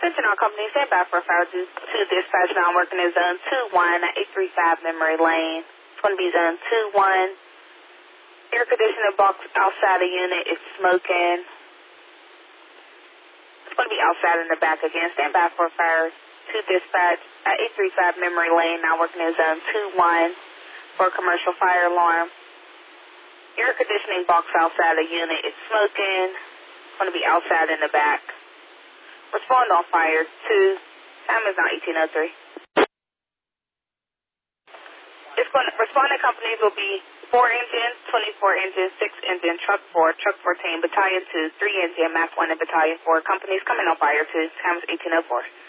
Attention all companies, stand by for fire to dispatch now. I'm working in zone 2-1 at 835 Memory Lane. It's going to be zone 2-1. Air conditioning box outside the unit is smoking. It's going to be outside in the back again. Stand by for fire to dispatch at 835 Memory Lane. Now working in zone 2-1 for a commercial fire alarm. Air conditioning box outside the unit is smoking. It's going to be outside in the back. Respond on fire 2. Time is now 18:03. Responding companies will be 4 engine, 24 engine, 6 engine, truck 4, truck 14, battalion 2, 3 engine, MAC 1, and battalion 4. Companies coming on fire 2. Time is 18:04.